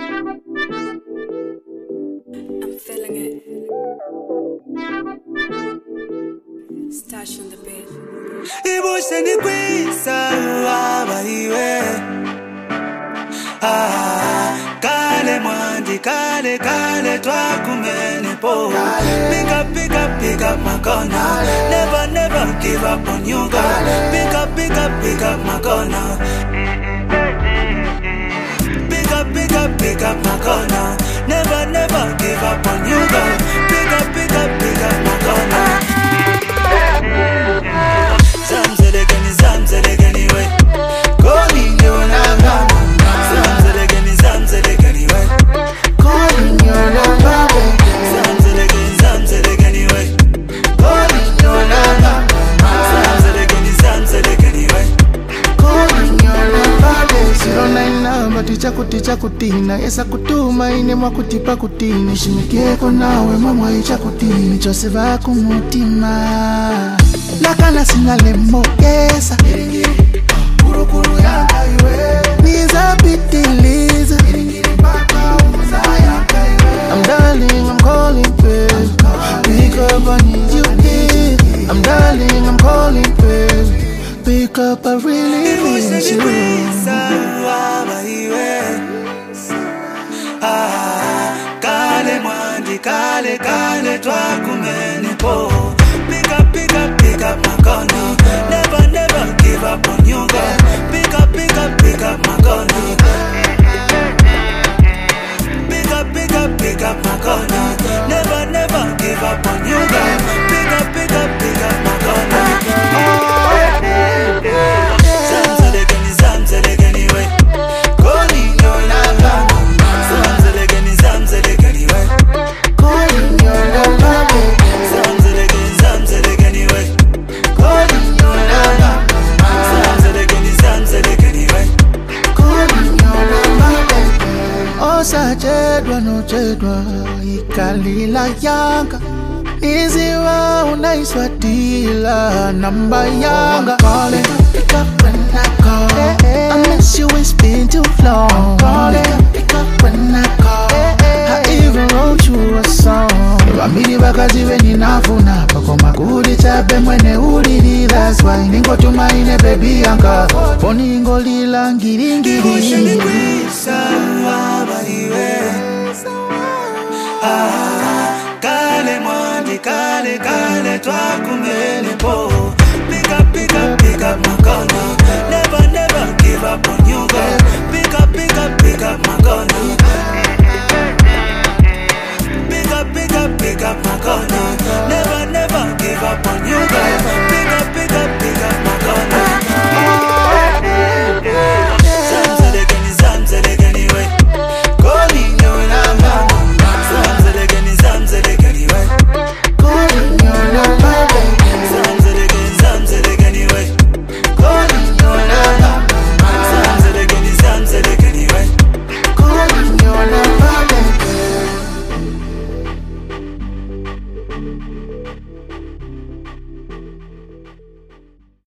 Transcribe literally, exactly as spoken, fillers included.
I'm feeling it. Stash on the bed. Ibushe ni kwisa abaiwe. Ah, kale mwandi kale kale twakumene po. Pick up, pick up, pick up my corner. Never, never give up on you, girl. Pick up, pick up, pick up my corner. Pick up, pick up, pick up my corner. Never, never give up on you, girl. Pick up, pick up, pick up my corner. Zamzelegeni, zamzelegeni way. Calling you now. Zamzelegeni, zamzelegeni way. Calling your number, baby. Zamzelegeni, zamzelegeni way. Calling your number, Zamzelegeni, zamzelegeni way. calling your number, baby. Zero nine number ticha kuticha kutina esa kutuma ine mwa kutipa kutini shimikieko nawe mama icha kutini chose vako mutima lakana sinalemo kesa kuru kuru yanga iwe niza pitiliza I'm darling, I'm calling baby. Pick up, I need you deep. I'm darling, I'm calling baby. Pick up, I really need Ibushe ni you. kwisa abaiwe. Ah, kale mwandi kale kale twakumene po. Pick up, pick up, pick up my corner. Never, never give up on you, girl. Pick up, pick up, pick up my corner. Pick up, pick up, pick up my corner. Never, never give up on you, girl. Pick up, pick up, pick up my corner. Zamzelegeni, zamzelegeni way. Calling your number. Zamzelegeni, zamzelegeni way. Calling your number, baby. Zamzelegeni, zamzelegeni way. Calling your number, Zamzelegeni, zamzelegeni way. calling your number, baby. Osachedwa nochedwa ikalila yanga Iziwa unaiswatila namba yanga Calling, pick up when I call I miss you, it's been too long Calling, pick up when I call I even wrote you a song Wamili bakazi weni nafuna Pako makuli chape mwene ulili That's why ningo tumaine baby yanga Foni ingo lila ngiri Ibushe ni ngiri kwisa abaiwe. Ah, kale mwandi kale kale twakumene po. Pick up, pick up, pick up my corner. Never, never give up on you, girl. Pick up, pick up, pick up my corner.